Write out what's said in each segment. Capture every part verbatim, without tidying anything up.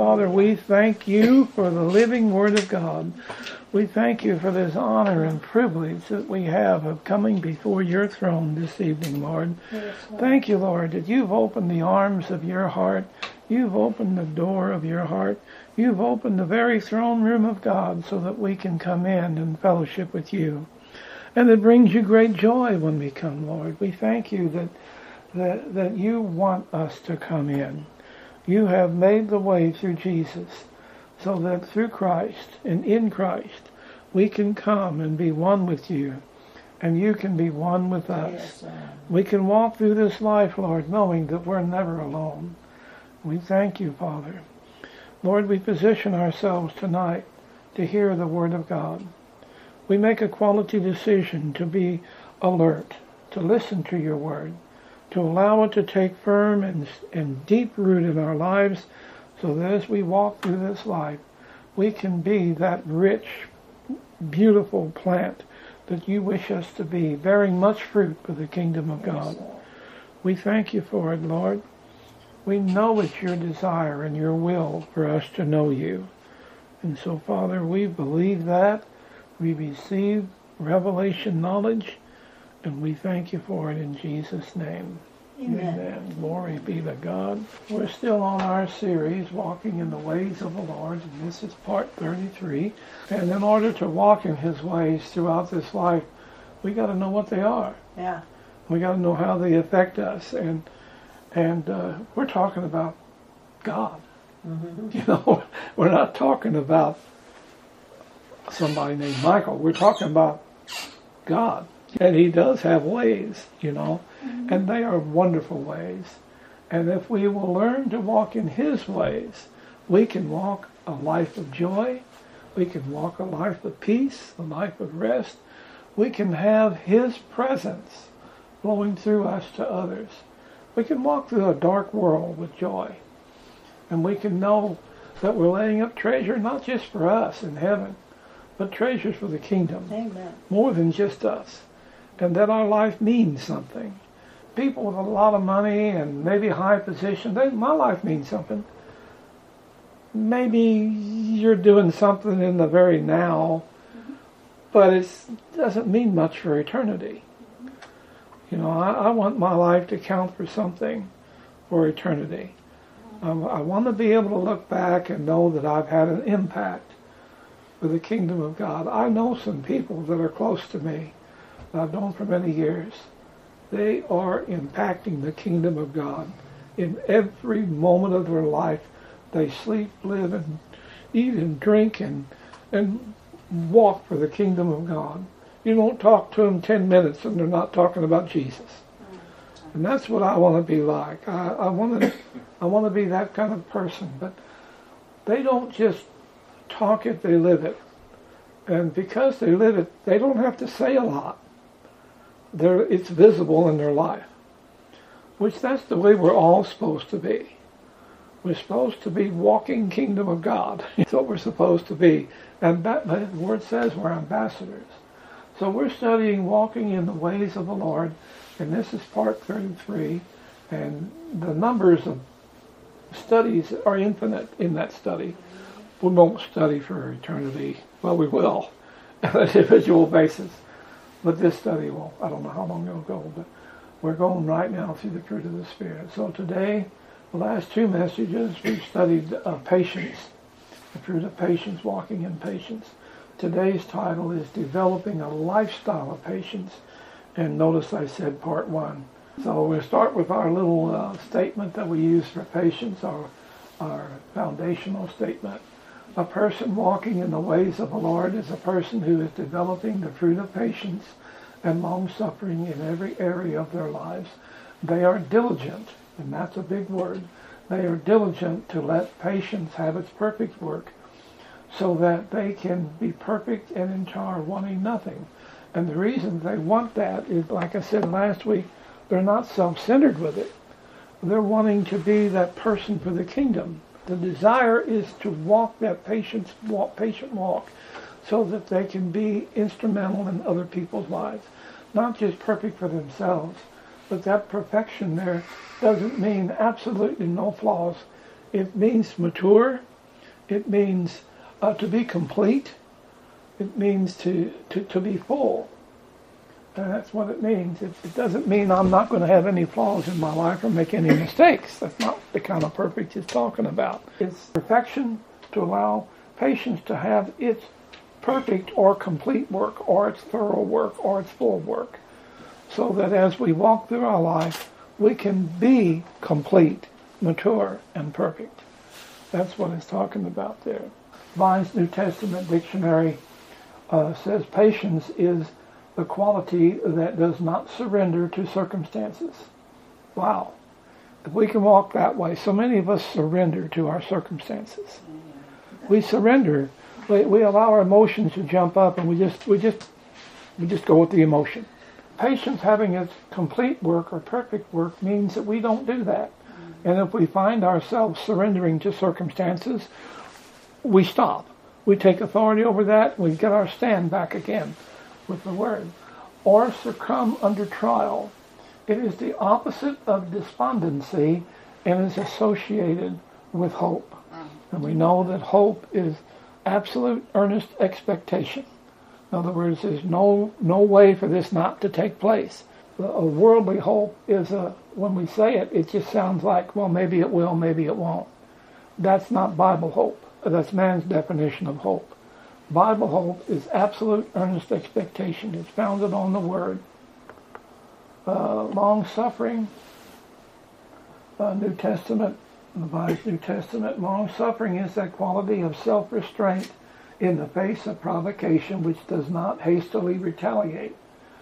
Father, we thank you for the living Word of God. We thank you for this honor and privilege that we have of coming before your throne this evening, Lord. Yes, Lord. Thank you, Lord, that you've opened the arms of your heart. You've opened the door of your heart. You've opened the very throne room of God so that we can come in and fellowship with you. And it brings you great joy when we come, Lord. We thank you that, that, that you want us to come in. You have made the way through Jesus so that through Christ and in Christ we can come and be one with you, and you can be one with us. Yes, Lord. We can walk through this life, Lord, knowing that we're never alone. We thank you, Father. Lord, we position ourselves tonight to hear the Word of God. We make a quality decision to be alert, to listen to your Word, to allow it to take firm and, and deep root in our lives, so that as we walk through this life, we can be that rich, beautiful plant that you wish us to be, bearing much fruit for the kingdom of God. We thank you for it, Lord. We know it's your desire and your will for us to know you. And so, Father, we believe that. We receive revelation knowledge, and we thank you for it in Jesus' name. Amen. Amen. Glory be to God. We're still on our series, Walking in the Ways of the Lord, and this is part thirty-three. And in order to walk in his ways throughout this life, we got to know what they are. Yeah. We got to know how they affect us. And and uh, we're talking about God. Mm-hmm. You know, we're not talking about somebody named Michael. We're talking about God. And he does have ways, you know, mm-hmm. and they are wonderful ways. And if we will learn to walk in his ways, we can walk a life of joy. We can walk a life of peace, a life of rest. We can have his presence flowing through us to others. We can walk through a dark world with joy. And we can know that we're laying up treasure not just for us in heaven, but treasures for the kingdom. Amen. More than just us. And that our life means something. People with a lot of money and maybe high position, they, my life means something. Maybe you're doing something in the very now, mm-hmm. but it doesn't mean much for eternity. You know, I, I want my life to count for something for eternity. Um, I want to be able to look back and know that I've had an impact for the kingdom of God. I know some people that are close to me that I've known for many years. They are impacting the kingdom of God in every moment of their life. They sleep, live, and eat and drink and and walk for the kingdom of God. You don't talk to them ten minutes and they're not talking about Jesus. And that's what I want to be like. I, I want to I want to be that kind of person. But they don't just talk it, they live it. And because they live it, they don't have to say a lot. They're, it's visible in their life. Which that's the way we're all supposed to be. We're supposed to be walking kingdom of God. That's what we're supposed to be. And that, the word says we're ambassadors. So we're studying walking in the ways of the Lord. And this is part thirty-three. And the numbers of studies are infinite in that study. We won't study for eternity. Well, we will on an individual basis. But this study will, I don't know how long it'll go, but we're going right now through the fruit of the Spirit. So today, the last two messages, we've studied uh, patience, the fruit of patience, walking in patience. Today's title is Developing a Lifestyle of Patience. And notice I said part one. So we'll start with our little uh, statement that we use for patience, our, our foundational statement. A person walking in the ways of the Lord is a person who is developing the fruit of patience and long-suffering in every area of their lives. They are diligent, and that's a big word. They are diligent to let patience have its perfect work so that they can be perfect and entire, wanting nothing. And the reason they want that is, like I said last week, they're not self-centered with it. They're wanting to be that person for the kingdom. The desire is to walk that patient walk, patient walk so that they can be instrumental in other people's lives. Not just perfect for themselves, but that perfection there doesn't mean absolutely no flaws. It means mature. It means uh, to be complete. It means to, to, to be full. And that's what it means. It, it doesn't mean I'm not going to have any flaws in my life or make any mistakes. That's not the kind of perfect it's talking about. It's perfection to allow patience to have its perfect or complete work, or its thorough work, or its full work, so that as we walk through our life, we can be complete, mature, and perfect. That's what it's talking about there. Vine's New Testament Dictionary uh, says patience is the quality that does not surrender to circumstances. Wow. If we can walk that way, so many of us surrender to our circumstances. We surrender. We, we allow our emotions to jump up, and we just we just we just go with the emotion. Patience having its complete work or perfect work means that we don't do that. And if we find ourselves surrendering to circumstances, we stop. We take authority over that. We get our stand back again with the Word. Or succumb under trial. It is the opposite of despondency and is associated with hope. And we know that hope is absolute earnest expectation. In other words, there's no no way for this not to take place. A worldly hope is a, when we say it, it just sounds like, well, maybe it will, maybe it won't. That's not Bible hope. That's man's definition of hope. Bible hope is absolute earnest expectation. It's founded on the Word. Uh, long-suffering, uh, New Testament, the Vine's New Testament, long-suffering is that quality of self-restraint in the face of provocation which does not hastily retaliate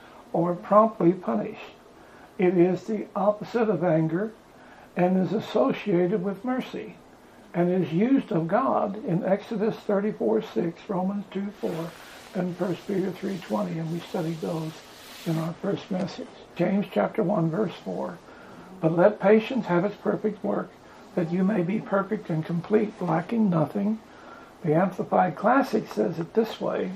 or promptly punish. It is the opposite of anger and is associated with mercy, and is used of God in Exodus thirty-four six, Romans two four, and First Peter three twenty, and we studied those in our first message. James chapter one, verse four, but let patience have its perfect work, that you may be perfect and complete, lacking nothing. The Amplified Classic says it this way,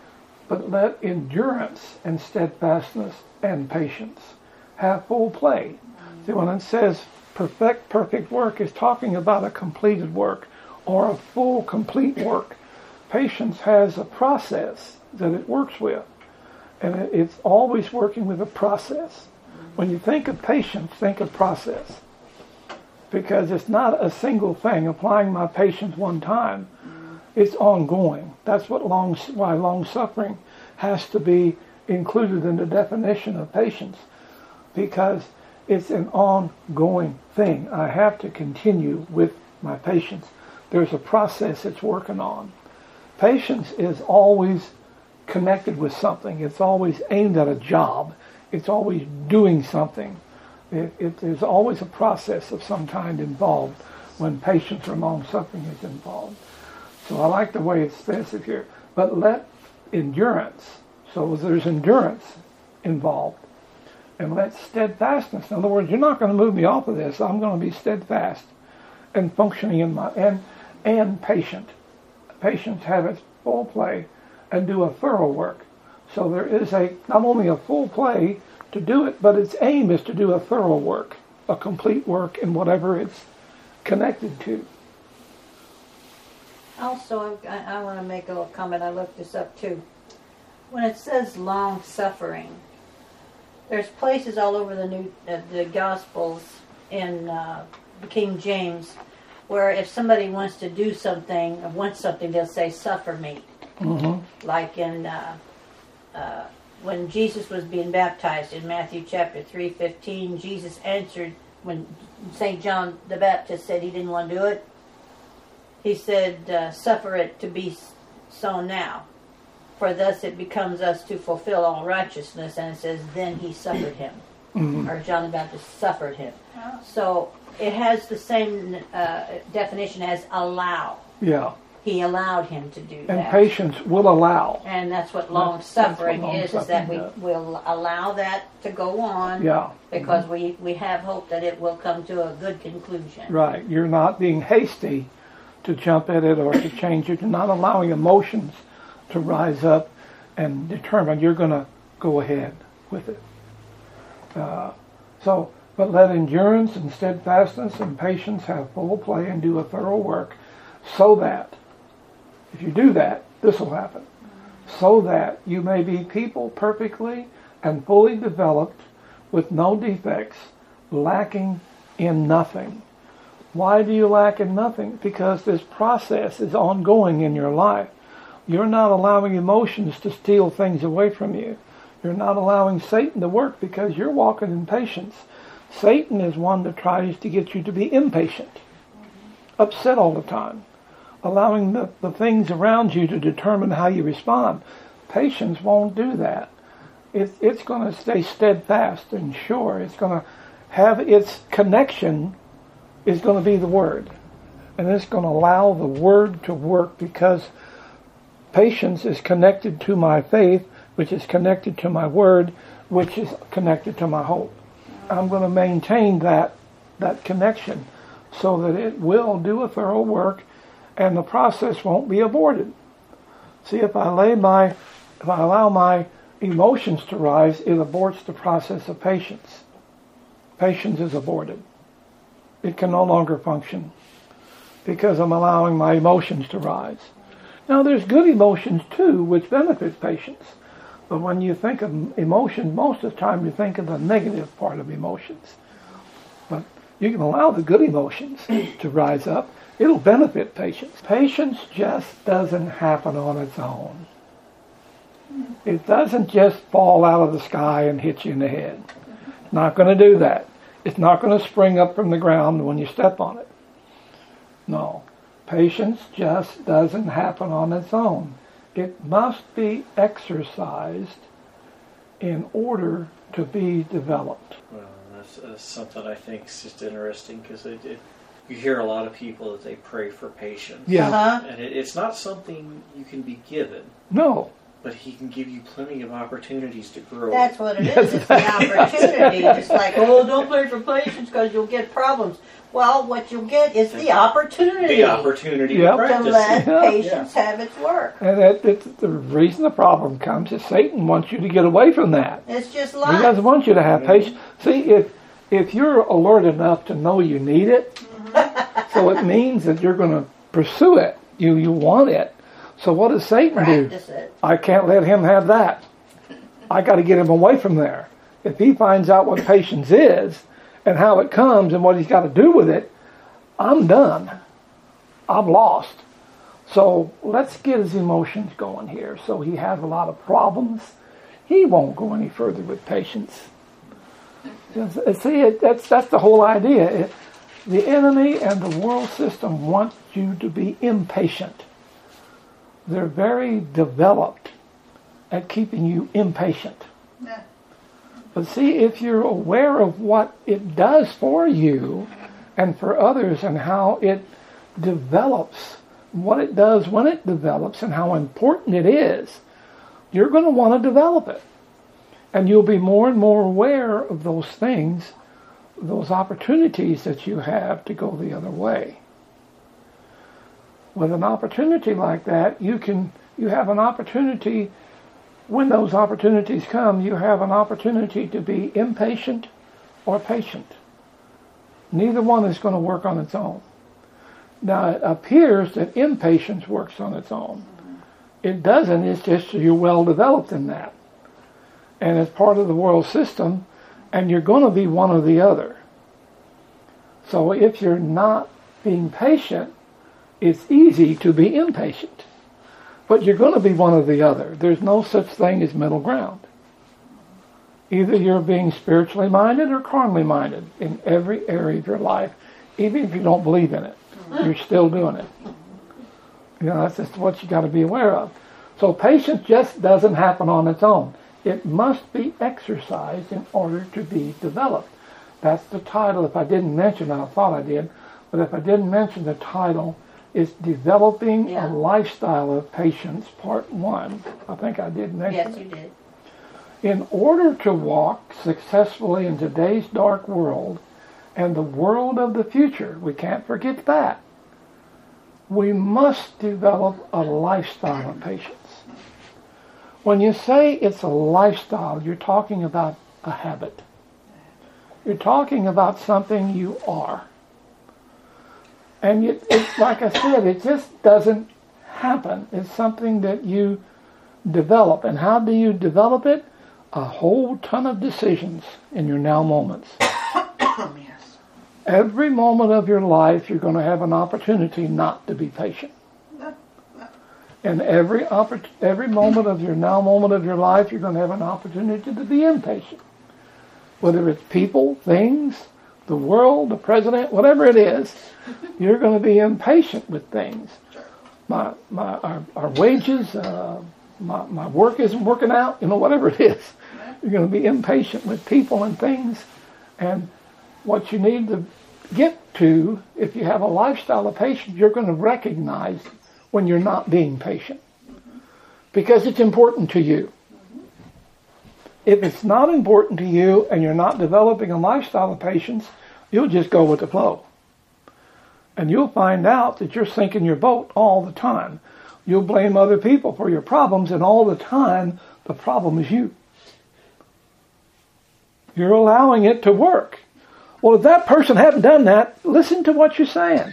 but let endurance and steadfastness and patience have full play. See, when it says perfect, perfect work, is talking about a completed work or a full, complete work. Patience has a process that it works with, and it, it's always working with a process. When you think of patience, think of process, because it's not a single thing, applying my patience one time. It's ongoing. That's what long, why long-suffering has to be included in the definition of patience, because it's an ongoing thing. I have to continue with my patience. There's a process it's working on. Patience is always connected with something. It's always aimed at a job. It's always doing something. It, it, there's always a process of some kind involved when patience or long-suffering is involved. So I like the way it says it here. But let endurance, so there's endurance involved. And let steadfastness, in other words, you're not going to move me off of this. I'm going to be steadfast and functioning in my, and, and patient. Patience have its full play and do a thorough work. So there is a, not only a full play to do it, but its aim is to do a thorough work, a complete work in whatever it's connected to. Also, I, I want to make a little comment. I looked this up too. When it says long suffering, there's places all over the new uh, the Gospels in uh, the King James where if somebody wants to do something, or wants something, they'll say, "Suffer me." Mm-hmm. Like in uh, uh, when Jesus was being baptized in Matthew chapter three fifteen, Jesus answered when Saint John the Baptist said he didn't want to do it. He said, uh, "Suffer it to be so now, for thus it becomes us to fulfill all righteousness." And it says, "Then he suffered him," mm-hmm. or John the Baptist suffered him. Oh. So it has the same uh, definition as allow. Yeah. He allowed him to do and that. And patience will allow. And that's what long that's, suffering that's what long is, is that we does. will allow that to go on. Yeah. Because mm-hmm. we, we have hope that it will come to a good conclusion. Right. You're not being hasty to jump at it or to change it. You're not allowing emotions to rise up and determine you're going to go ahead with it. Uh, so, but let endurance and steadfastness and patience have full play and do a thorough work, so that If you do that, this will happen. So that you may be people perfectly and fully developed with no defects, lacking in nothing. Why do you lack in nothing? Because this process is ongoing in your life. You're not allowing emotions to steal things away from you. You're not allowing Satan to work because you're walking in patience. Satan is one that tries to get you to be impatient, upset all the time, allowing the, the things around you to determine how you respond. Patience won't do that. It, it's going to stay steadfast and sure. It's going to have its connection is going to be the Word. And it's going to allow the Word to work because patience is connected to my faith, which is connected to my Word, which is connected to my hope. I'm going to maintain that, that connection so that it will do a thorough work and the process won't be aborted. See, if I lay my, if I allow my emotions to rise, it aborts the process of patience. Patience is aborted. It can no longer function because I'm allowing my emotions to rise. Now, there's good emotions too, which benefit patience. But when you think of emotions, most of the time you think of the negative part of emotions. But you can allow the good emotions to rise up. It'll benefit patience. Patience just doesn't happen on its own. It doesn't just fall out of the sky and hit you in the head. It's not going to do that. It's not going to spring up from the ground when you step on it. No. Patience just doesn't happen on its own. It must be exercised in order to be developed. Well, that's, that's something I think is just interesting because it, it, you hear a lot of people that they pray for patience. Yeah. Uh-huh. And it, it's not something you can be given. No. But he can give you plenty of opportunities to grow. That's what it is. It's the opportunity. It's like, oh, don't pray for patience because you'll get problems. Well, what you'll get is the opportunity. The opportunity Yep. to to practice. let Yeah. patience have its work. And that, it's the reason the problem comes is Satan wants you to get away from that. It's just He life. doesn't want you to have patience. See, if if you're alert enough to know you need it, so it means that you're going to pursue it. You you want it. So what does Satan do? Practice it. I can't let him have that. I got to get him away from there. If he finds out what patience is and how it comes and what he's got to do with it, I'm done. I'm lost. So let's get his emotions going here. So he has a lot of problems. He won't go any further with patience. See, it, that's that's the whole idea. It, the enemy and the world system want you to be impatient. They're very developed at keeping you impatient. Yeah. But see, if you're aware of what it does for you and for others and how it develops, what it does when it develops and how important it is, you're going to want to develop it. And you'll be more and more aware of those things, those opportunities that you have to go the other way. With an opportunity like that, you can you have an opportunity, when those opportunities come, you have an opportunity to be impatient or patient. Neither one is going to work on its own. Now, it appears that impatience works on its own. It doesn't, it's just you're well developed in that. And it's part of the world system, and you're going to be one or the other. So if you're not being patient, it's easy to be impatient. But you're going to be one or the other. There's no such thing as middle ground. Either you're being spiritually minded or carnally minded in every area of your life, even if you don't believe in it. You're still doing it. You know, that's just what you got to be aware of. So patience just doesn't happen on its own. It must be exercised in order to be developed. That's the title. If I didn't mention it, I thought I did, but if I didn't mention the title, it's Developing Yeah. a Lifestyle of Patience, Part one. I think I did mention Yes, it. you did. In order to walk successfully in today's dark world and the world of the future, we can't forget that, we must develop a lifestyle of patience. When you say it's a lifestyle, you're talking about a habit. You're talking about something you are. And you, it's like I said, it just doesn't happen. It's something that you develop. And how do you develop it? A whole ton of decisions in your now moments. Yes. Every moment of your life, you're going to have an opportunity not to be patient. And every oppor- every moment of your now moment of your life, you're going to have an opportunity to be impatient. Whether it's people, things, the world, the president, whatever it is, you're going to be impatient with things. My, my, our, our wages, uh, my, my work isn't working out, you know, whatever it is. You're going to be impatient with people and things. And what you need to get to, if you have a lifestyle of patience, you're going to recognize when you're not being patient. Because it's important to you. If it's not important to you and you're not developing a lifestyle of patience, you'll just go with the flow. And you'll find out that you're sinking your boat all the time. You'll blame other people for your problems, and all the time, the problem is you. You're allowing it to work. Well, if that person hadn't done that, listen to what you're saying.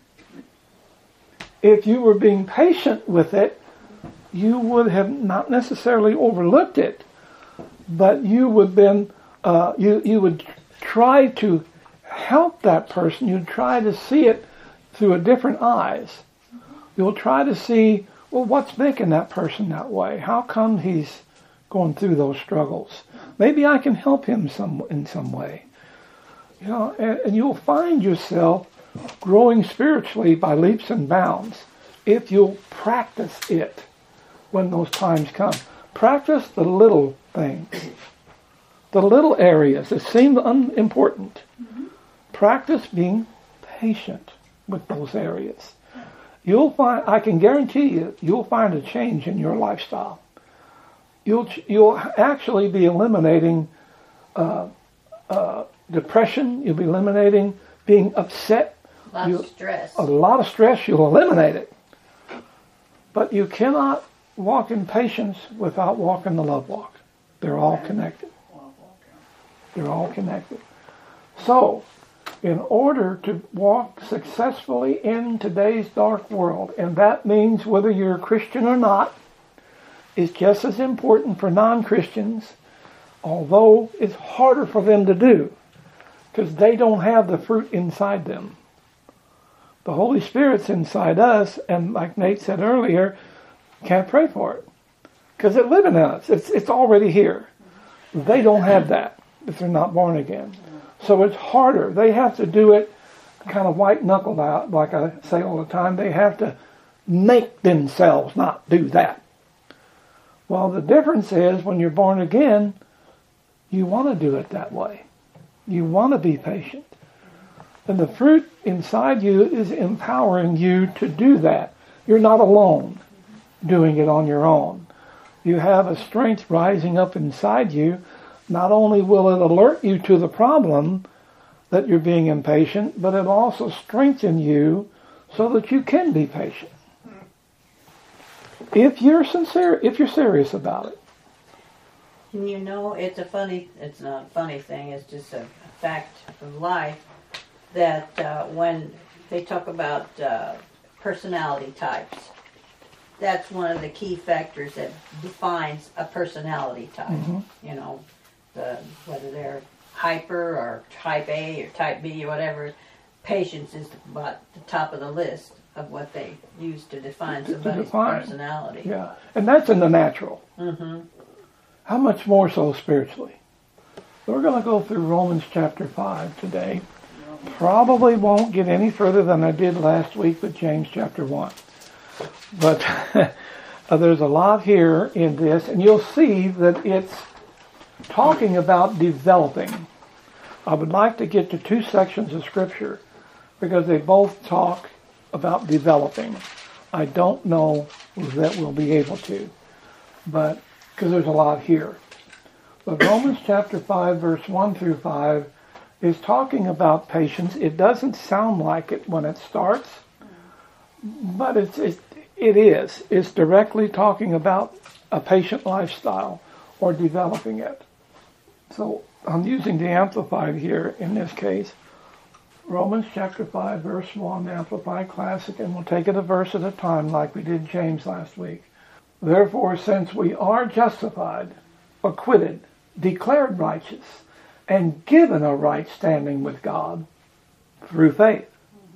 If you were being patient with it, you would have not necessarily overlooked it, but you would been uh, you you would try to help that person. You'd try to see it through a different eyes. You'll try to see, well, what's making that person that way? How come he's going through those struggles? Maybe I can help him some in some way. You know, and, and you'll find yourself growing spiritually by leaps and bounds if you'll practice it when those times come. Practice the little things, the little areas that seem unimportant. Mm-hmm. Practice being patient with those areas. You'll find, I can guarantee you, you'll find a change in your lifestyle. You'll you'll actually be eliminating uh, uh, depression. You'll be eliminating being upset. A lot you, of stress. A lot of stress. You'll eliminate it. But you cannot walk in patience without walking the love walk. They're all connected. They're all connected. So, in order to walk successfully in today's dark world, and that means whether you're a Christian or not, is just as important for non-Christians, although it's harder for them to do, because they don't have the fruit inside them. The Holy Spirit's inside us, and like Nate said earlier, can't pray for it, because it's living in us. It's, it's already here. They don't have that if they're not born again. So it's harder. They have to do it kind of white-knuckled out, like I say all the time. They have to make themselves not do that. Well, the difference is when you're born again, you want to do it that way. You want to be patient. And the fruit inside you is empowering you to do that. You're not alone doing it on your own. You have a strength rising up inside you. Not only will it alert you to the problem that you're being impatient, but it'll also strengthen you so that you can be patient. If you're sincere, if you're serious about it. And you know, it's a funny, it's not a funny thing, it's just a fact of life that uh, when they talk about uh, personality types, that's one of the key factors that defines a personality type. Mm-hmm. You know, the, whether they're hyper or type A or type B or whatever, patience is about the top of the list of what they use to define somebody's to define. personality. Yeah, and that's in the natural. Mm-hmm. How much more so spiritually? We're going to go through Romans chapter five today. Probably won't get any further than I did last week with James chapter one. But there's a lot here in this, and you'll see that it's talking about developing. I would like to get to two sections of Scripture because they both talk about developing. I don't know that we'll be able to, but because there's a lot here. But Romans chapter five, verse one through five is talking about patience. It doesn't sound like it when it starts, but it's, it's, it is. It's directly talking about a patient lifestyle or developing it. So I'm using the Amplified here in this case. Romans chapter five, verse one, Amplified Classic, and we'll take it a verse at a time like we did James last week. Therefore, since we are justified, acquitted, declared righteous, and given a right standing with God through faith.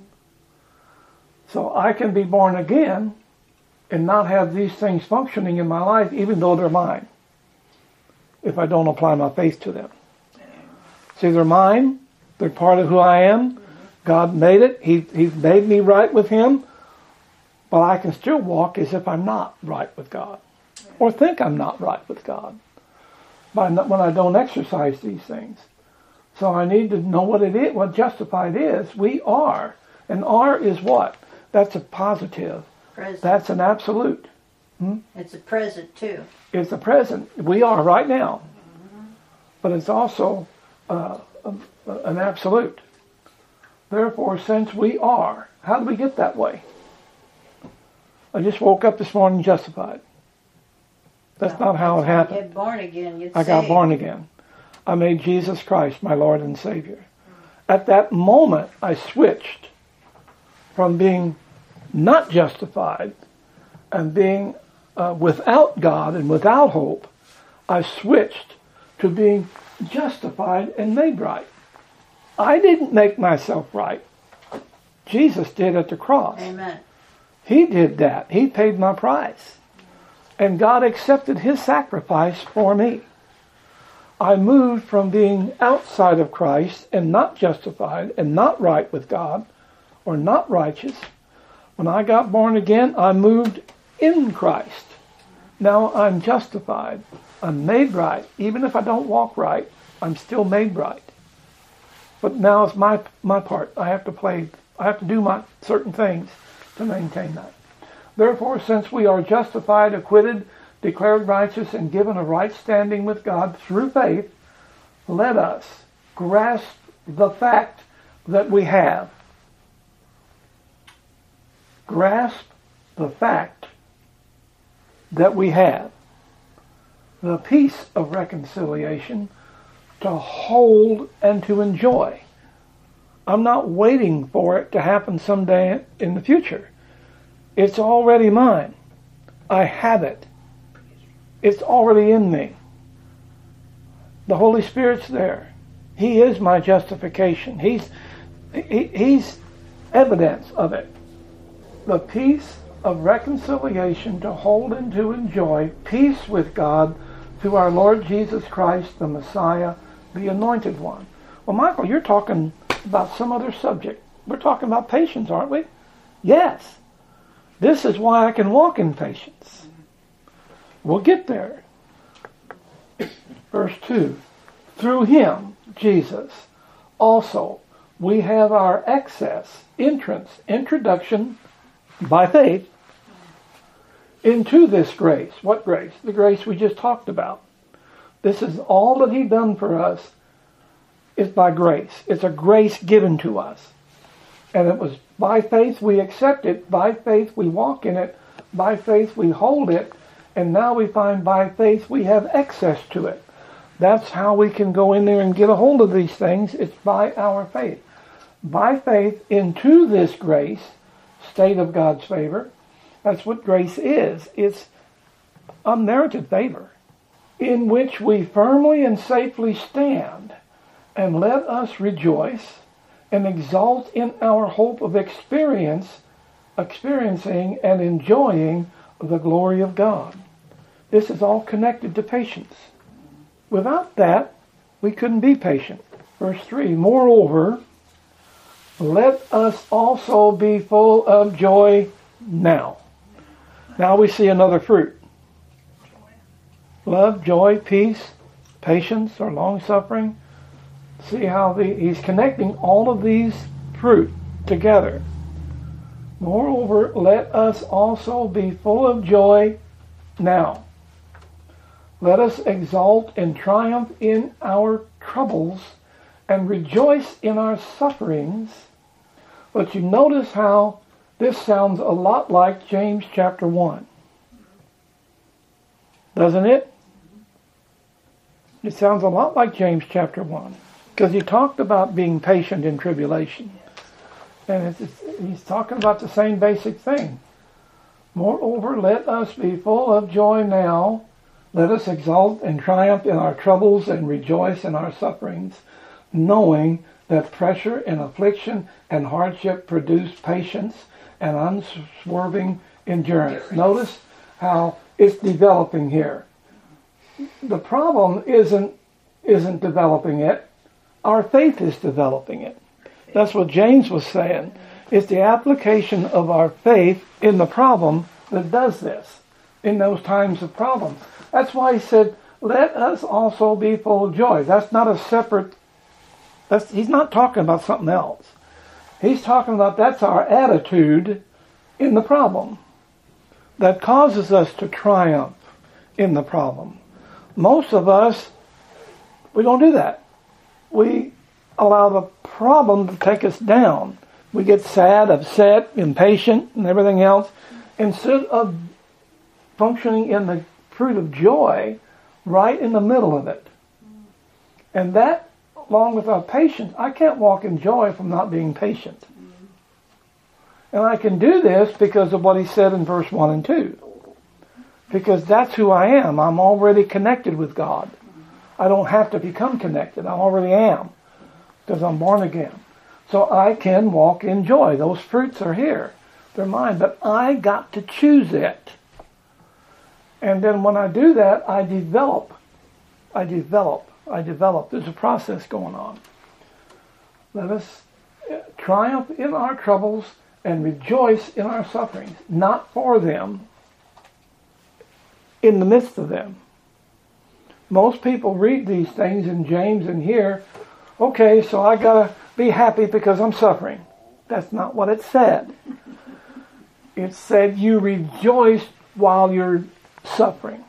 So I can be born again and not have these things functioning in my life, even though they're mine, if I don't apply my faith to them. See, they're mine. They're part of who I am. God made it. He, He's made me right with Him. But I can still walk as if I'm not right with God, or think I'm not right with God, by not, when I don't exercise these things. So I need to know what it is, what justified is. We are. And are is what? That's a positive. Present. That's an absolute. Hmm? It's a present too. It's the present. We are right now. But it's also uh, a, an absolute. Therefore, since we are, how did we get that way? I just woke up this morning justified. That's No, not how it that's when happened. You get born again. Get I got saved. born again. I made Jesus Christ my Lord and Savior. At that moment, I switched from being not justified and being uh, without God and without hope. I switched to being justified and made right. I didn't make myself right. Jesus did at the cross. Amen. He did that. He paid my price. And God accepted His sacrifice for me. I moved from being outside of Christ and not justified and not right with God or not righteous. When I got born again, I moved in Christ. Now I'm justified. I'm made right. Even if I don't walk right, I'm still made right. But now it's my my part. I have to play, I have to do my certain things to maintain that. Therefore, since we are justified, acquitted, declared righteous, and given a right standing with God through faith, let us grasp the fact that we have. Grasp the fact that we have the peace of reconciliation to hold and to enjoy. I'm not waiting for it to happen someday in the future. It's already mine. I have it. It's already in me. The Holy Spirit's there. He is my justification. He's, he, he's evidence of it. The peace of reconciliation to hold and to enjoy peace with God through our Lord Jesus Christ, the Messiah, the Anointed One. Well, Michael, you're talking about some other subject. We're talking about patience, aren't we? Yes. This is why I can walk in patience. We'll get there. Verse two. Through Him, Jesus, also we have our access, entrance, introduction by faith into this grace. What grace? The grace we just talked about. This is all that He done for us is by grace. It's a grace given to us. And it was by faith we accept it, by faith we walk in it, by faith we hold it, and now we find by faith we have access to it. That's how we can go in there and get a hold of these things. It's by our faith. By faith into this grace, state of God's favor. That's what grace is. It's unmerited favor, in which we firmly and safely stand, and let us rejoice and exalt in our hope of experience, experiencing and enjoying the glory of God. This is all connected to patience. Without that, we couldn't be patient. Verse three, moreover, let us also be full of joy now. Now we see another fruit. Love, joy, peace, patience, or long-suffering. See how the, he's connecting all of these fruit together. Moreover, let us also be full of joy now. Let us exalt and triumph in our troubles and rejoice in our sufferings. But you notice how this sounds a lot like James chapter one. Doesn't it? It sounds a lot like James chapter one. Because he talked about being patient in tribulation. And it's, it's, he's talking about the same basic thing. Moreover, let us be full of joy now. Let us exult and triumph in our troubles and rejoice in our sufferings, knowing that pressure and affliction and hardship produce patience and unswerving endurance. Notice how it's developing here. The problem isn't isn't developing it. Our faith is developing it. That's what James was saying. It's the application of our faith in the problem that does this, in those times of problem. That's why he said, let us also be full of joy. That's not a separate, that's, he's not talking about something else. He's talking about that's our attitude in the problem that causes us to triumph in the problem. Most of us, we don't do that. We allow the problem to take us down. We get sad, upset, impatient, and everything else, instead of functioning in the fruit of joy right in the middle of it. And that, along with our patience, I can't walk in joy from not being patient. And I can do this because of what he said in verse one and two. Because that's who I am. I'm already connected with God. I don't have to become connected. I already am. Because I'm born again. So I can walk in joy. Those fruits are here. They're mine. But I got to choose it. And then when I do that, I develop. I develop. I develop. There's a process going on. Let us triumph in our troubles and rejoice in our sufferings. Not for them. In the midst of them. Most people read these things in James and hear, okay, so I gotta be happy because I'm suffering. That's not what it said. It said you rejoice while you're suffering.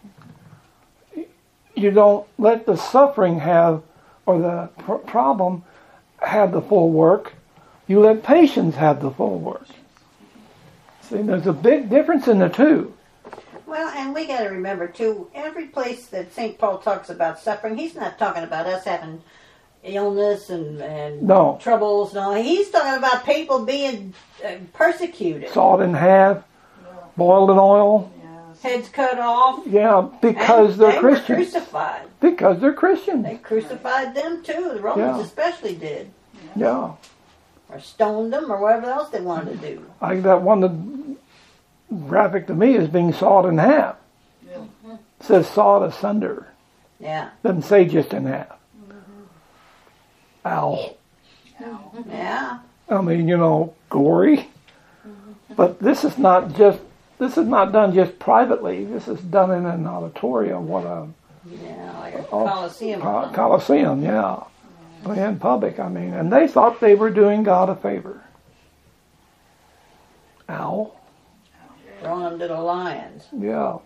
You don't let the suffering have, or the pr- problem have the full work. You let patience have the full work. See, there's a big difference in the two. Well, and we got to remember, too, every place that Saint Paul talks about suffering, he's not talking about us having illness and, and no. troubles and all. He's talking about people being uh, persecuted. Sawed in half, boiled in oil. Yes. Heads cut off. Yeah, because and they're they Christians. Were crucified. Because they're Christians. They crucified them, too. The Romans Yeah. especially did. Yeah. Or stoned them, or whatever else they wanted to do. I think that one that graphic to me is being sawed in half. Yeah. It says sawed asunder. Yeah. Doesn't say just in half. Mm-hmm. Ow. Ow. Yeah. I mean, you know, gory. But this is not just, this is not done just privately. This is done in an auditorium. What a Yeah, like a Oh, Coliseum. co- Coliseum, yeah. In public, I mean. And they thought they were doing God a favor. Ow. Throwing them to the lions. Yeah.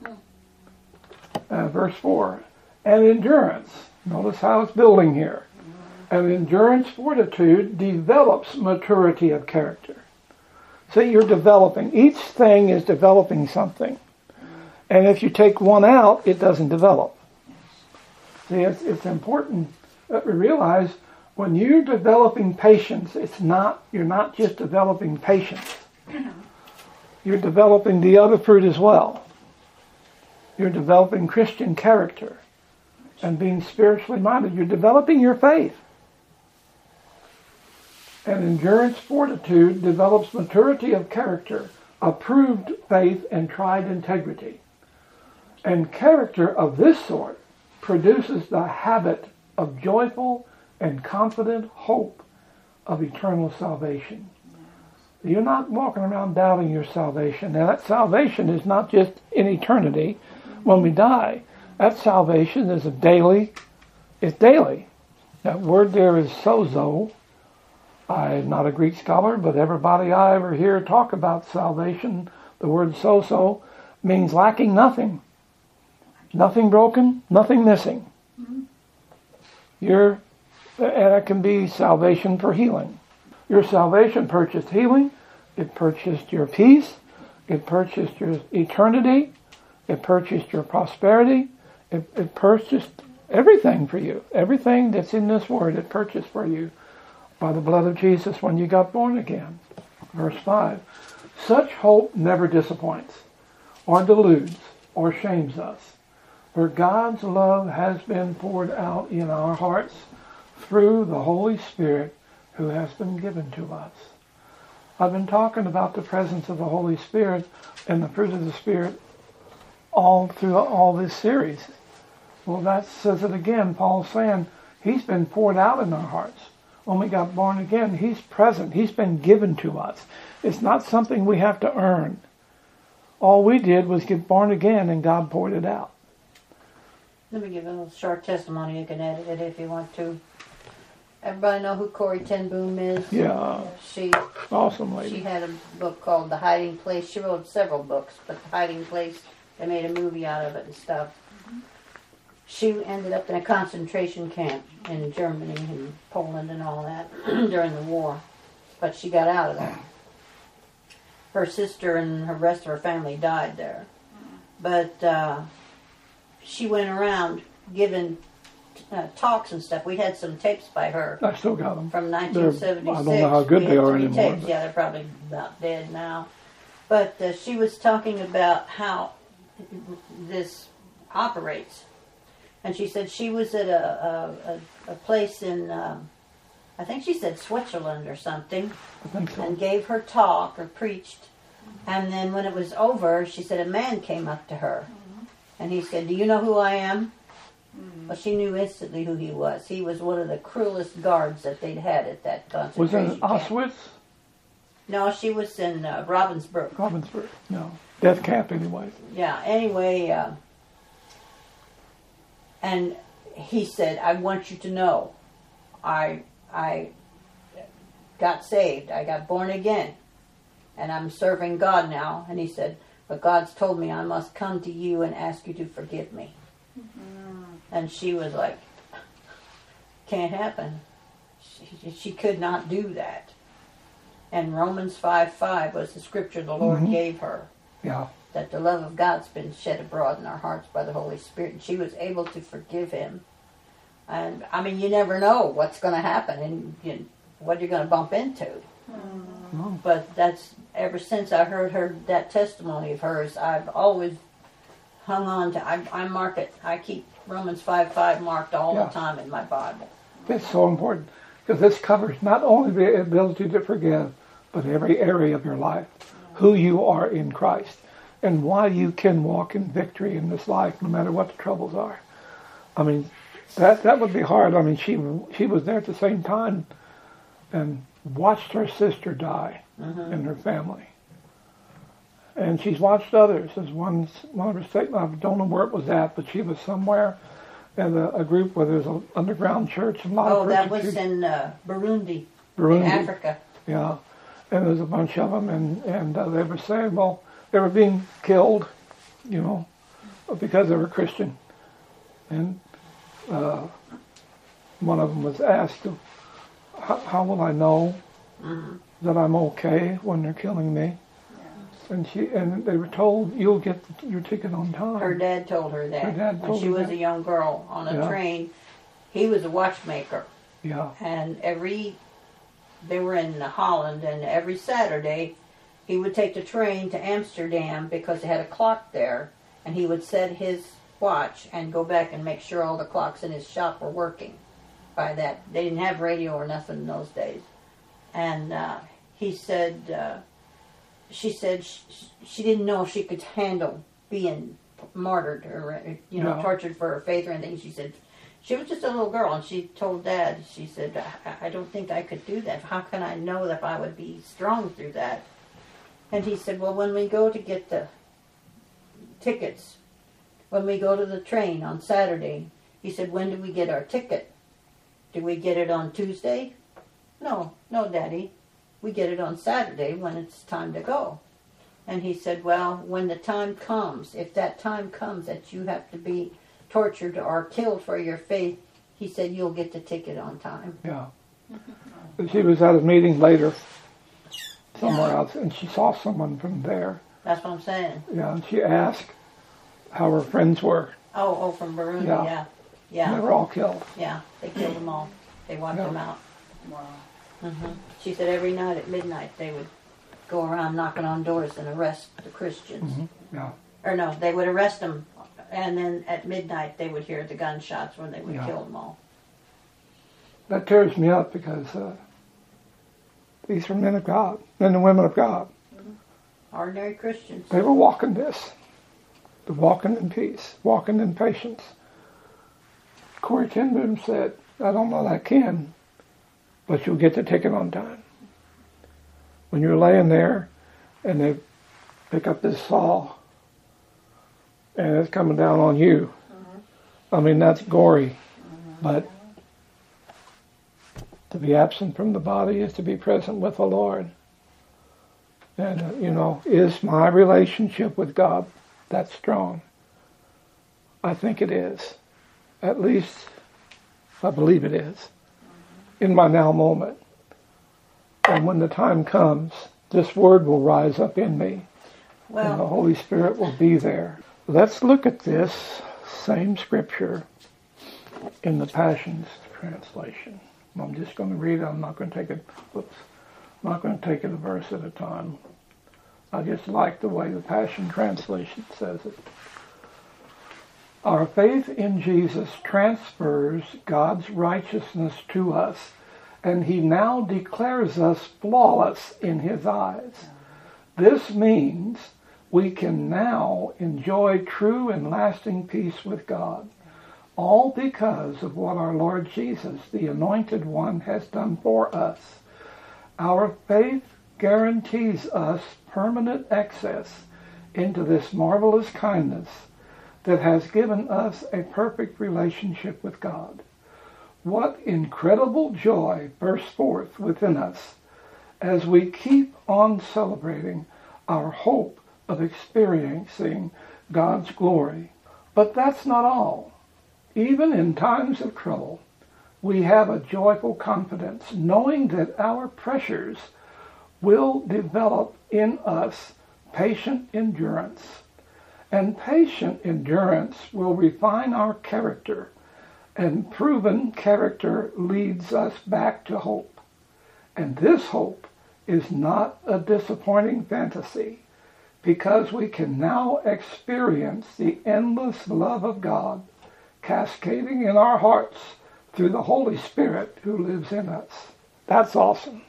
Uh, verse four. And endurance. Notice how it's building here. And endurance, fortitude, develops maturity of character. See, you're developing. Each thing is developing something. And if you take one out, it doesn't develop. See, it's, it's important that we realize when you're developing patience, it's not, you're not just developing patience. You're developing the other fruit as well. You're developing Christian character and being spiritually minded. You're developing your faith. And endurance, fortitude develops maturity of character, approved faith, and tried integrity. And character of this sort produces the habit of joyful and confident hope of eternal salvation. You're not walking around doubting your salvation. Now that salvation is not just in eternity when we die. That salvation is a daily, it's daily. That word there is sozo. I'm not a Greek scholar, but everybody I ever hear talk about salvation, the word sozo means lacking nothing. Nothing broken, nothing missing. You're, and it can be salvation for healing. Your salvation purchased healing, it purchased your peace, it purchased your eternity, it purchased your prosperity, it, it purchased everything for you. Everything that's in this word, it purchased for you. by the blood of Jesus when you got born again. Verse five. Such hope never disappoints, or deludes, or shames us. For God's love has been poured out in our hearts through the Holy Spirit who has been given to us. I've been talking about the presence of the Holy Spirit and the fruit of the Spirit all through all this series. Well, that says it again. Paul's saying he's been poured out in our hearts. When we got born again, he's present. He's been given to us. It's not something we have to earn. All we did was get born again and God poured it out. Let me give a little short testimony. You can edit it if you want to. Everybody know who Corrie Ten Boom is? Yeah. She Awesome lady. she had a book called The Hiding Place. She wrote several books, but The Hiding Place, they made a movie out of it and stuff. She ended up in a concentration camp in Germany and Poland and all that during the war. But she got out of there. Her sister and the rest of her family died there. But uh, she went around giving uh, talks and stuff. We had some tapes by her I still got them. from nineteen seventy-six. I don't know how good We they had are three anymore, tapes. but- Yeah, they're probably about dead now. But uh, she was talking about how this operates. And she said she was at a, a, a, a place in, um, I think she said Switzerland or something, I think so. and gave her talk or preached. And then when it was over, she said a man came up to her. And he said, "Do you know who I am?" Well, she knew instantly who he was. He was one of the cruelest guards that they'd had at that Was concentration it camp. Auschwitz? No, she was in uh, Ravensbrück. Ravensbrück? No. Death camp anyway. Yeah, anyway, uh, and he said, "I want you to know, I I got saved. I got born again, and I'm serving God now." And he said, "But God's told me I must come to you and ask you to forgive me." Mm-hmm. And she was like, "Can't happen." She, she could not do that. And Romans five five was the scripture the Lord Mhm. gave her, Yeah. that the love of God's been shed abroad in our hearts by the Holy Spirit. And she was able to forgive him. And, I mean, you never know what's going to happen and you, what you're going to bump into. Mm. But that's, ever since I heard her, that testimony of hers, I've always hung on to, I, I mark it, I keep Romans five five marked all Yeah. the time in my Bible. It's so important because this covers not only the ability to forgive, but every area of your life, who you are in Christ, and why you can walk in victory in this life no matter what the troubles are. I mean, that that would be hard. I mean, she she was there at the same time and watched her sister die Mm-hmm. and her family. And she's watched others. There's one, one of her statements, I don't know where it was at, but she was somewhere in a, a group where there's an underground church and a lot Oh, of that was persecution. in uh, Burundi, Burundi. in Africa. Yeah, and there's a bunch of them, and and uh, they were saying, well, they were being killed, you know, because they were Christian, and uh, one of them was asked, how, how will I know Mm-hmm. that I'm okay when they're killing me? And she and they were told, you'll get your ticket on time. Her dad told her that Her dad when told she her was that. a young girl on a Yeah. train. He was a watchmaker, Yeah, and every they were in Holland, and every Saturday he would take the train to Amsterdam because they had a clock there, and he would set his watch and go back and make sure all the clocks in his shop were working. By that, they didn't have radio or nothing in those days, and uh, he said. Uh, She said she, she didn't know if she could handle being martyred or, you know, No. tortured for her faith or anything. She said she was just a little girl, and she told Dad, she said, I, I don't think I could do that. How can I know that I would be strong through that? And he said, well, when we go to get the tickets, when we go to the train on Saturday, he said, when do we get our ticket? Do we get it on Tuesday? No, no, Daddy. We get it on Saturday when it's time to go. And he said, well, when the time comes, if that time comes that you have to be tortured or killed for your faith, he said, you'll get the ticket on time. yeah. And she was at a meeting later somewhere else, and she saw someone from there. That's what I'm saying. Yeah, and she asked how her friends were. Oh, oh, from Burundi, Yeah. yeah. Yeah, They were all killed. yeah. They killed them all. They wiped Yeah. them out. Wow. Mm-hmm. She said every night at midnight they would go around knocking on doors and arrest the Christians. Mm-hmm. Yeah. Or no, they would arrest them, and then at midnight they would hear the gunshots when they would Yeah. kill them all. That tears me up because uh, these are men of God, men and women of God. Ordinary Christians. They were walking this. They're walking in peace, walking in patience. Corey ten Boom said, I don't know that Ken, but you'll get the ticket on time. When you're laying there and they pick up this saw and it's coming down on you, mm-hmm. I mean, that's gory, mm-hmm. but to be absent from the body is to be present with the Lord. And, uh, you know, is my relationship with God that strong? I think it is. At least, I believe it is. In my now moment. And when the time comes, this word will rise up in me. Well, and the Holy Spirit will be there. Let's look at this same scripture in the Passions Translation. I'm just going to read it. I'm not going to take it. Whoops. I'm not going to take it a verse at a time. I just like the way the Passion Translation says it. Our faith in Jesus transfers God's righteousness to us, and he now declares us flawless in his eyes. This means we can now enjoy true and lasting peace with God, all because of what our Lord Jesus, the Anointed One, has done for us. Our faith guarantees us permanent access into this marvelous kindness that has given us a perfect relationship with God. What incredible joy bursts forth within us as we keep on celebrating our hope of experiencing God's glory. But that's not all. Even in times of trouble, we have a joyful confidence, knowing that our pressures will develop in us patient endurance. And patient endurance will refine our character, and proven character leads us back to hope. And this hope is not a disappointing fantasy, because we can now experience the endless love of God cascading in our hearts through the Holy Spirit who lives in us. That's awesome.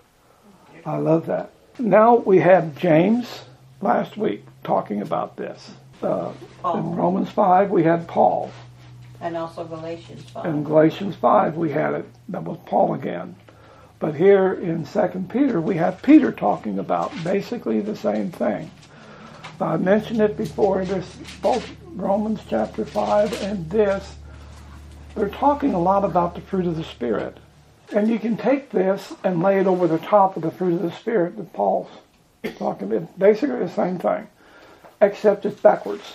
I love that. Now we had James last week talking about this. Uh, in Romans five, we had Paul. And also Galatians five. In Galatians five, we had it. That was Paul again. But here in Second Peter, we have Peter talking about basically the same thing. I mentioned it before. This, both Romans chapter five and this, they're talking a lot about the fruit of the Spirit. And you can take this and lay it over the top of the fruit of the Spirit that Paul's talking about. Basically the same thing, except it's backwards.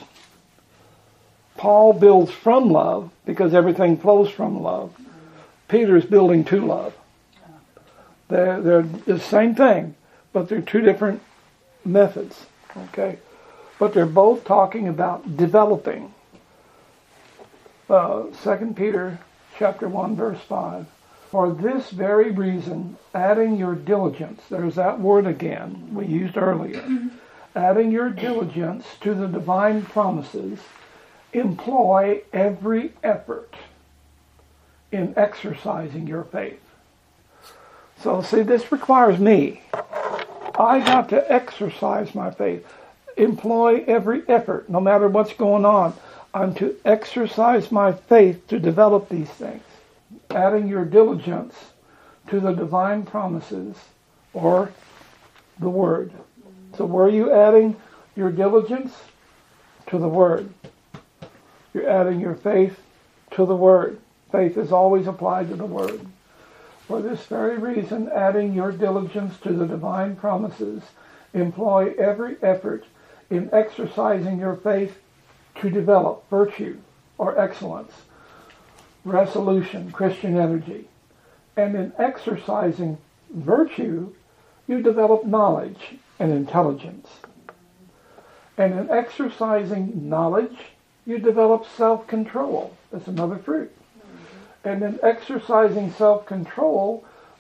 Paul builds from love because everything flows from love. Peter's building to love. They're, they're the same thing, but they're two different methods. Okay? But they're both talking about developing. Uh, Second Peter chapter one, verse five. For this very reason, adding your diligence, there's that word again we used earlier, adding your diligence to the divine promises, employ every effort in exercising your faith. So see, this requires me. I got to exercise my faith. Employ every effort, no matter what's going on. I'm to exercise my faith to develop these things. Adding your diligence to the divine promises, or the Word. So where are you adding your diligence? To the Word. You're adding your faith to the Word. Faith is always applied to the Word. For this very reason, adding your diligence to the divine promises, employ every effort in exercising your faith to develop virtue or excellence, resolution, Christian energy. And in exercising virtue, you develop knowledge and intelligence. And in exercising knowledge, you develop self-control. That's another fruit. And in exercising self-control,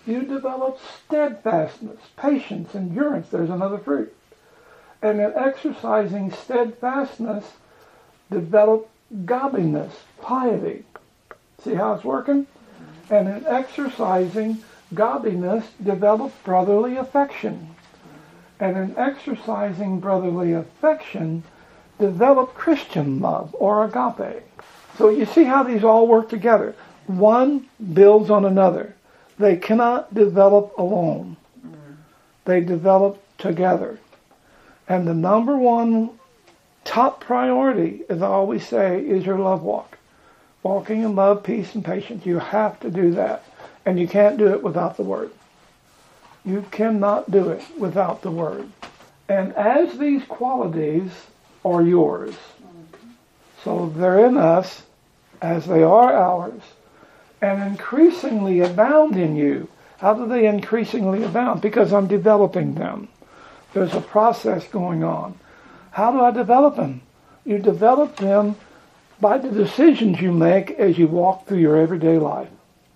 you develop steadfastness, patience, endurance. There's another fruit. And in exercising steadfastness, develop godliness, piety. See how it's working? And in exercising godliness, develop brotherly affection. And in exercising brotherly affection, develop Christian love, or agape. So you see how these all work together. One builds on another. They cannot develop alone. They develop together. And the number one top priority, as I always say, is your love walk. Walking in love, peace, and patience. You have to do that. And you can't do it without the Word. You cannot do it without the Word. And as these qualities are yours, so they're in us as they are ours, and increasingly abound in you. How do they increasingly abound? Because I'm developing them. There's a process going on. How do I develop them? You develop them by the decisions you make as you walk through your everyday life.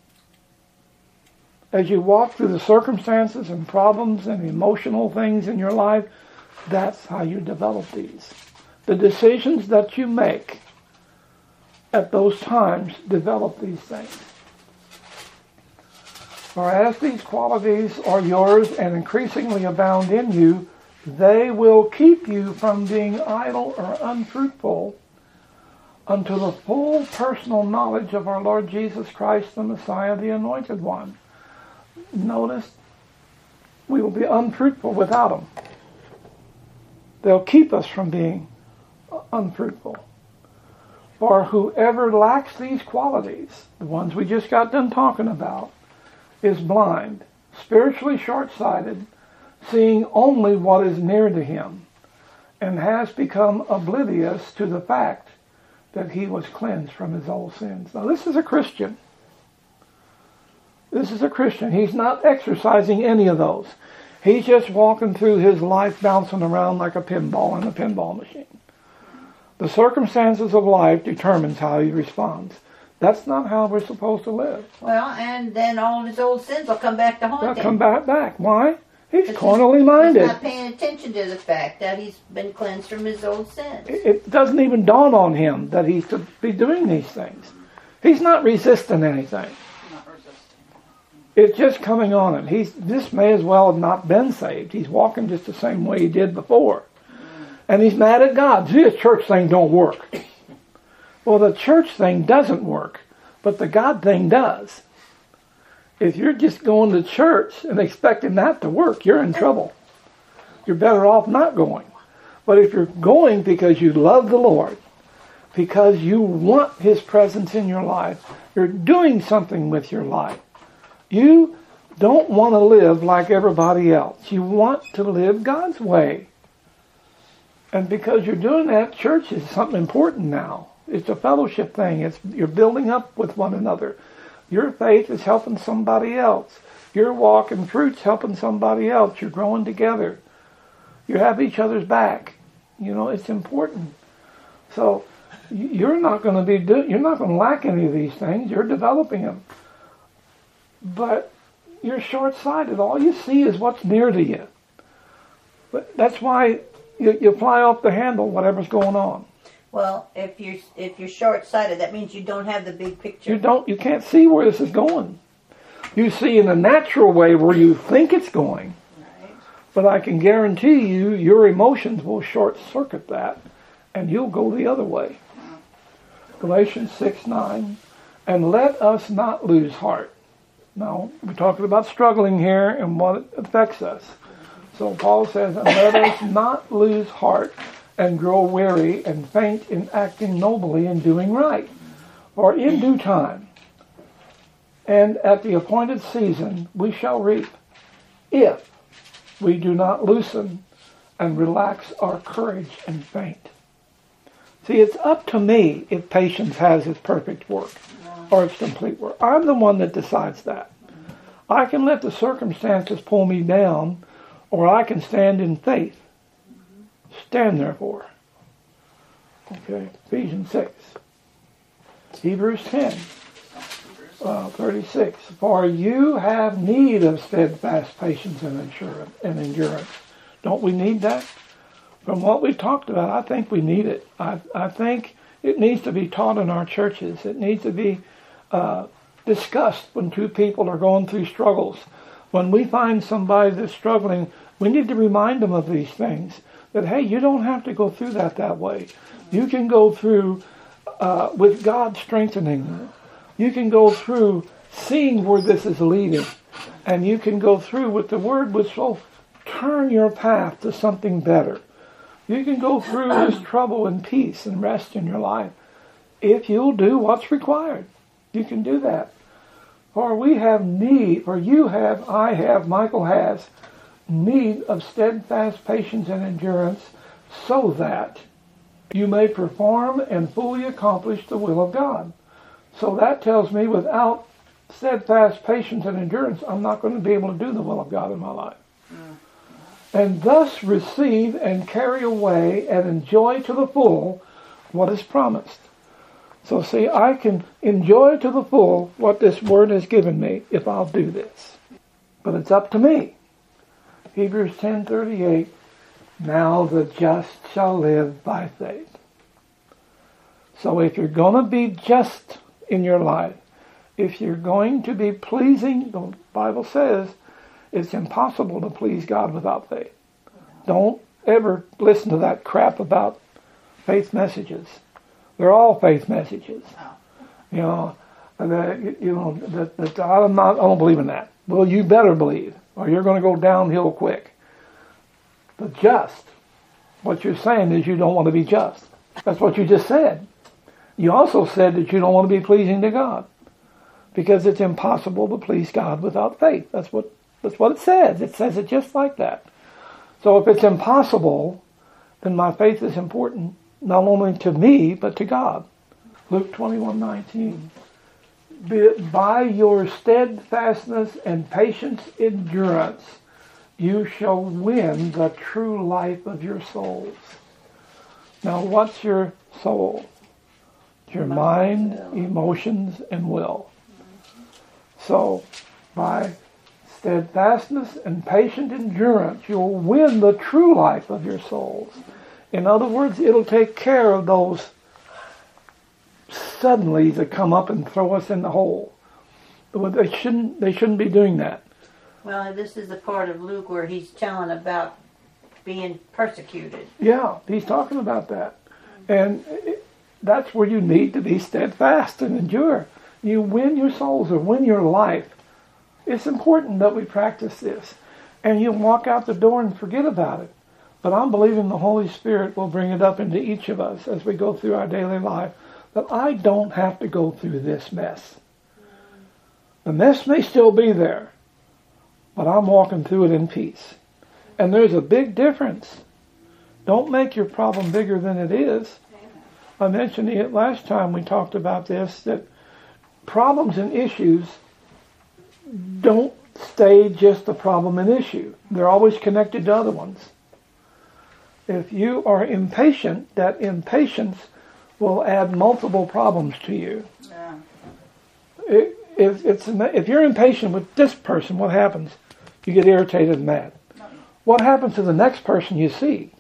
As you walk through the circumstances and problems and emotional things in your life, that's how you develop these. The decisions that you make at those times develop these things. For as these qualities are yours and increasingly abound in you, they will keep you from being idle or unfruitful unto the full personal knowledge of our Lord Jesus Christ, the Messiah, the Anointed One. Notice, we will be unfruitful without them. They'll keep us from being unfruitful. For whoever lacks these qualities, the ones we just got done talking about, is blind, spiritually short-sighted, seeing only what is near to him, and has become oblivious to the fact that he was cleansed from his old sins. Now this is a Christian. This is a Christian. He's not exercising any of those. He's just walking through his life bouncing around like a pinball in a pinball machine. The circumstances of life determines how he responds. That's not how we're supposed to live. Well, and then all of his old sins will come back to haunt They'll him. come back back. Why? He's Because carnally he's, minded. He's not paying attention to the fact that he's been cleansed from his old sins. It it doesn't even dawn on him that he's to be doing these things. He's not resisting anything. Not resisting. It's just coming on him. He's this may as well have not been saved. He's walking just the same way he did before. And he's mad at God. See, the church thing don't work. Well, the church thing doesn't work, but the God thing does. If you're just going to church and expecting that to work, you're in trouble. You're better off not going. But if you're going because you love the Lord, because you want His presence in your life, you're doing something with your life. You don't want to live like everybody else. You want to live God's way. And because you're doing that, church is something important now. It's a fellowship thing. It's you're building up with one another. Your faith is helping somebody else. Your walk and fruit's helping somebody else. You're growing together. You have each other's back. You know, it's important. So you're not going to be do, you're not going to lack any of these things. You're developing them. But you're short-sighted. All you see is what's near to you. But that's why you, you fly off the handle, whatever's going on. Well, if you're if you're short-sighted, that means you don't have the big picture. You don't. You can't see where this is going. You see in a natural way where you think it's going. Right. But I can guarantee you, your emotions will short-circuit that, and you'll go the other way. Galatians six nine, and let us not lose heart. Now, we're talking about struggling here and what affects us. So Paul says, and let us not lose heart and grow weary and faint in acting nobly and doing right. For in due time and at the appointed season we shall reap, if we do not loosen and relax our courage and faint. See, it's up to me if patience has its perfect work or its complete work. I'm the one that decides that. I can let the circumstances pull me down, or I can stand in faith. Stand therefore. Okay, Ephesians six. Hebrews ten. uh, thirty-six. For you have need of steadfast patience and endurance, and endurance. Don't we need that? From what we talked about, I think we need it. I, I think it needs to be taught in our churches. It needs to be uh, discussed when two people are going through struggles. When we find somebody that's struggling, we need to remind them of these things. That, hey, you don't have to go through that that way. You can go through uh, with God strengthening you. You can go through seeing where this is leading. And you can go through with the Word which will turn your path to something better. You can go through this trouble in peace and rest in your life if you'll do what's required. You can do that. For we have need, or you have, I have, Michael has, need of steadfast patience and endurance, so that you may perform and fully accomplish the will of God. So that tells me without steadfast patience and endurance, I'm not going to be able to do the will of God in my life. And thus receive and carry away and enjoy to the full what is promised. So see, I can enjoy to the full what this Word has given me if I'll do this. But it's up to me. Hebrews ten thirty-eight, now the just shall live by faith. So if you're going to be just in your life, if you're going to be pleasing, the Bible says, it's impossible to please God without faith. Don't ever listen to that crap about faith messages. They're all faith messages. You know, that, you know, that, that I'm not, I don't believe in that. Well, you better believe, or you're going to go downhill quick. But just, what you're saying is you don't want to be just. That's what you just said. You also said that you don't want to be pleasing to God, because it's impossible to please God without faith. That's what That's what it says. It says it just like that. So if it's impossible, then my faith is important, not only to me, but to God. Luke twenty-one nineteen. By your steadfastness and patience endurance, you shall win the true life of your souls. Now, what's your soul? It's your mind, emotions, and will. So, by steadfastness and patient endurance, you'll win the true life of your souls. In other words, it'll take care of those suddenly that come up and throw us in the hole. They shouldn't, they shouldn't be doing that. Well, this is the part of Luke where he's telling about being persecuted. Yeah, he's talking about that. And it, that's where you need to be steadfast and endure. You win your souls or win your life. It's important that we practice this. And you walk out the door and forget about it. But I'm believing the Holy Spirit will bring it up into each of us as we go through our daily life, that I don't have to go through this mess. The mess may still be there, but I'm walking through it in peace. And there's a big difference. Don't make your problem bigger than it is. I mentioned it last time we talked about this, that problems and issues don't stay just a problem and issue. They're always connected to other ones. If you are impatient, that impatience will add multiple problems to you. Yeah. It, if, it's, if you're impatient with this person, what happens? You get irritated and mad. What happens to the next person you see?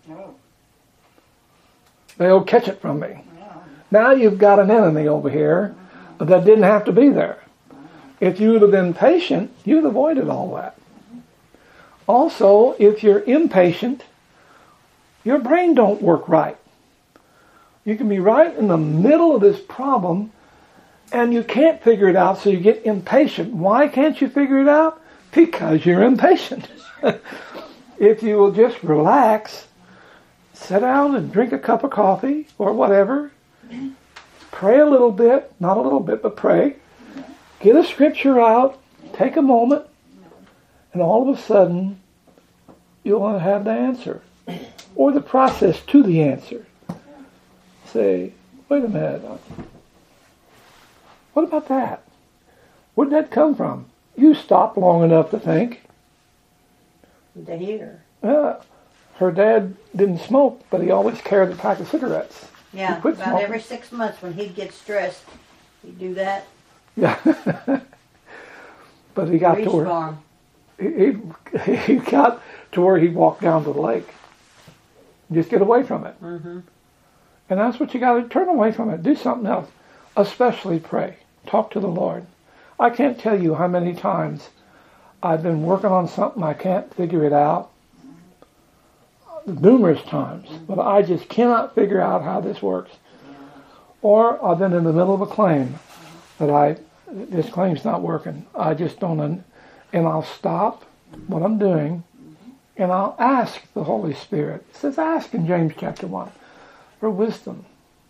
They'll catch it from me. Now you've got an enemy over here that didn't have to be there. If you would have been patient, you'd avoided all that. Also, if you're impatient, your brain don't work right. You can be right in the middle of this problem and you can't figure it out, so you get impatient. Why can't you figure it out? Because you're impatient. If you will just relax, sit down and drink a cup of coffee or whatever, pray a little bit, not a little bit, but pray, get a scripture out, take a moment, and all of a sudden you'll have the answer. Or the process to the answer. Say, wait a minute. What about that? Where did that come from? You stopped long enough to think. To hear. Uh, her dad didn't smoke, but he always carried a pack of cigarettes. Yeah, He quit about smoking. every six months when he'd get stressed, he'd do that. Yeah. But he got Reach to where for 'em. he, he got to where he walked down to the lake. Just get away from it. Mm-hmm. And that's what you got to turn away from it. Do something else. Especially pray. Talk to the Lord. I can't tell you how many times I've been working on something, I can't figure it out. Numerous times. But I just cannot figure out how this works. Or I've been in the middle of a claim that I, this claim's not working. I just don't, un- and I'll stop what I'm doing and I'll ask the Holy Spirit. It says ask in James chapter one for wisdom.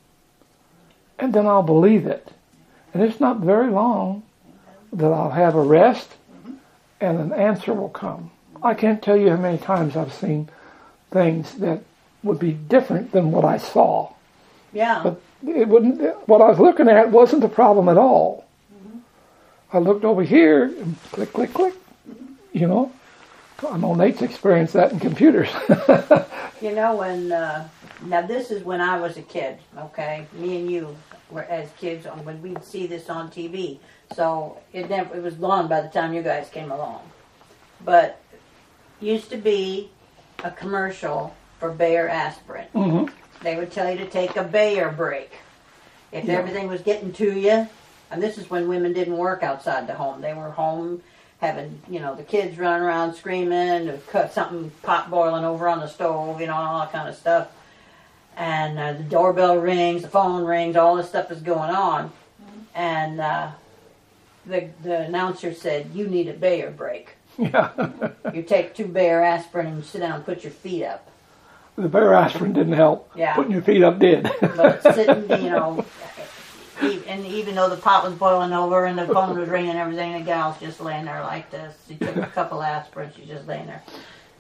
And then I'll believe it. And it's not very long that I'll have a rest and an answer will come. I can't tell you how many times I've seen things that would be different than what I saw. Yeah. But it wouldn't. What I was looking at wasn't the problem at all. I looked over here and click, click, click. You know, I know Nate's experienced that in computers. You know, when, uh, now this is when I was a kid, okay? Me and you were as kids on when we'd see this on T V. So it never, it was long by the time you guys came along. But used to be a commercial for Bayer aspirin. Mm-hmm. They would tell you to take a Bayer break. If Yeah. everything was getting to you, and this is when women didn't work outside the home. They were home having, you know, the kids running around screaming, or cut something pot boiling over on the stove, you know, all that kind of stuff. And uh, the doorbell rings, the phone rings, all this stuff is going on. And uh, the, the announcer said, you need a Bayer break. Yeah. You take two Bayer aspirin and you sit down and put your feet up. The Bayer aspirin didn't help. Yeah. Putting your feet up did. But sitting, you know, e- and even though the pot was boiling over and the phone was ringing and everything, the gal's just laying there like this. She took a couple aspirins, she's just laying there.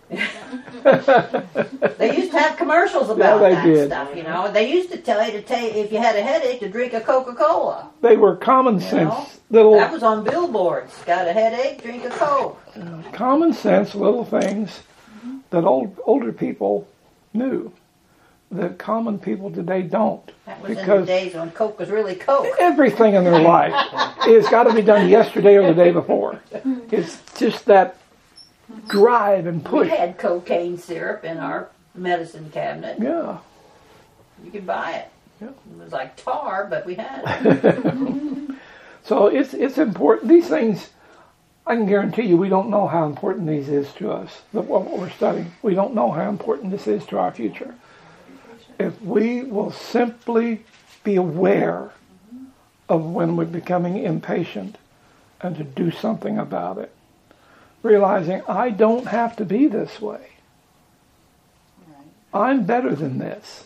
They used to have commercials about Yeah, they that did. stuff, you know. They used to tell you to take, if you had a headache, to drink a Coca-Cola. They were common You sense know? little That was on billboards. Got a headache, drink a Coke. common sense little things that old older people knew that common people today don't. That was in the Because days when Coke was really Coke. everything in their life has got to be done yesterday or the day before. It's just that drive and We push. had cocaine syrup in our medicine cabinet. Yeah. You could buy it. Yeah. It was like tar, but we had it. So it's it's important. These things, I can guarantee you, we don't know how important these is to us. The, what we're studying, we don't know how important this is to our future. If we will simply be aware of when we're becoming impatient and to do something about it, realizing I don't have to be this way. I'm better than this.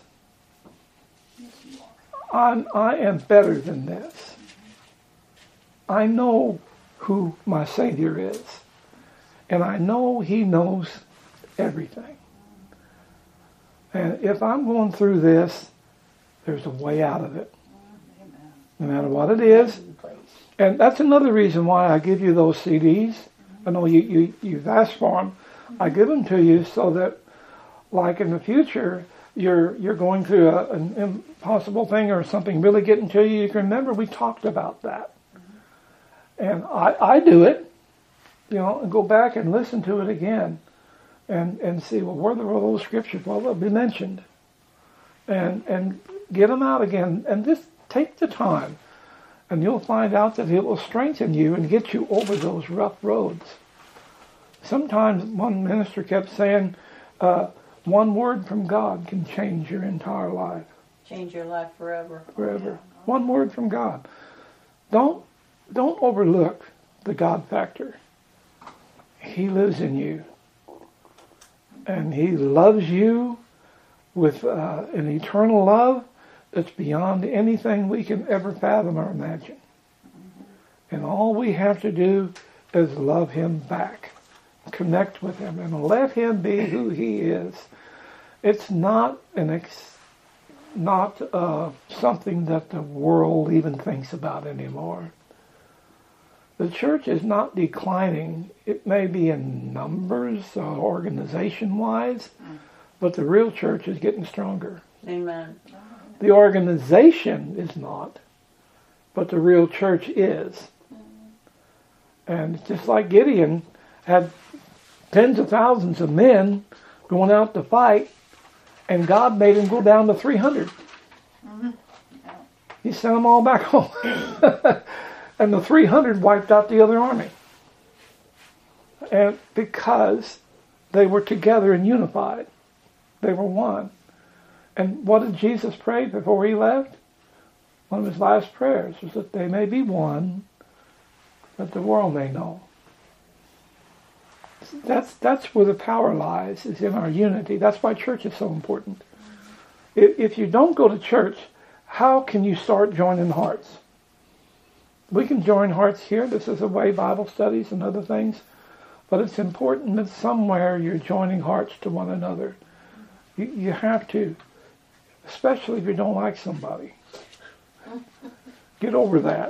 I'm, I am better than this. I know who my Savior is. And I know He knows everything. And if I'm going through this, there's a way out of it. No matter what it is. And that's another reason why I give you those C Ds. I know you, you, you've asked for them. I give them to you so that, like in the future, you're you're going through a, an impossible thing or something really getting to you, you can remember we talked about that. And I, I do it, you know, and go back and listen to it again and, and see, well, where were those scriptures? Well, they'll be mentioned. And, and get them out again. And just take the time. And you'll find out that it will strengthen you and get you over those rough roads. Sometimes one minister kept saying, uh, one word from God can change your entire life. Change your life forever. Forever. One word from God. Don't don't overlook the God factor. He lives in you. And He loves you with uh, an eternal love that's beyond anything we can ever fathom or imagine. And all we have to do is love Him back. Connect with Him and let Him be who He is. It's not an ex- not uh, something that the world even thinks about anymore. The church is not declining. It may be in numbers, uh, organization-wise, but the real church is getting stronger. Amen. The organization is not, but the real church is. And just like Gideon had tens of thousands of men going out to fight, and God made him go down to three hundred. Mm-hmm. Yeah. He sent them all back home. And the three hundred wiped out the other army. And because they were together and unified. They were one. And what did Jesus pray before he left? One of his last prayers was that they may be one, that the world may know. That's that's where the power lies, is in our unity. That's why church is so important. If, if you don't go to church, how can you start joining hearts? We can join hearts here. This is a way, Bible studies and other things. But it's important that somewhere you're joining hearts to one another. You, you have to, especially if you don't like somebody. Get over that.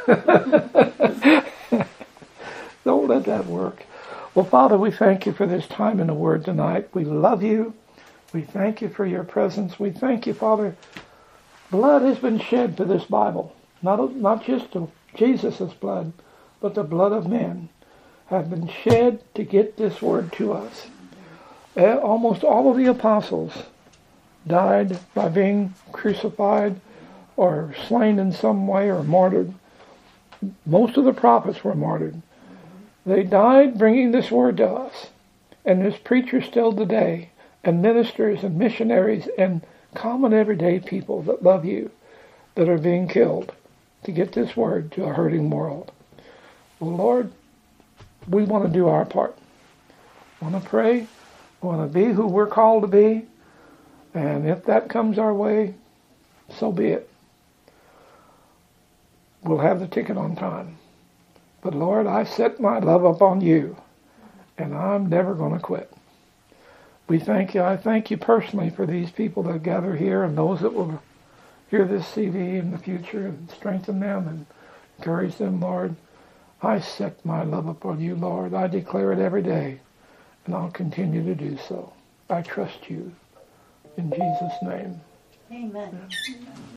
Don't let that work. Well, Father, we thank you for this time in the Word tonight. We love you. We thank you for your presence. We thank you, Father. Blood has been shed for this Bible. Not, not just Jesus' blood, but the blood of men have been shed to get this Word to us. Almost all of the apostles died by being crucified or slain in some way or martyred. Most of the prophets were martyred. They died bringing this Word to us. And there's preachers still today, and ministers and missionaries and common everyday people that love you that are being killed to get this Word to a hurting world. Well, Lord, we want to do our part. We want to pray. We want to be who we're called to be. And if that comes our way, so be it. We'll have the ticket on time. But Lord, I set my love upon you, and I'm never going to quit. We thank you. I thank you personally for these people that gather here and those that will hear this C D in the future, and strengthen them and encourage them, Lord. I set my love upon you, Lord. I declare it every day, and I'll continue to do so. I trust you. In Jesus' name. Amen.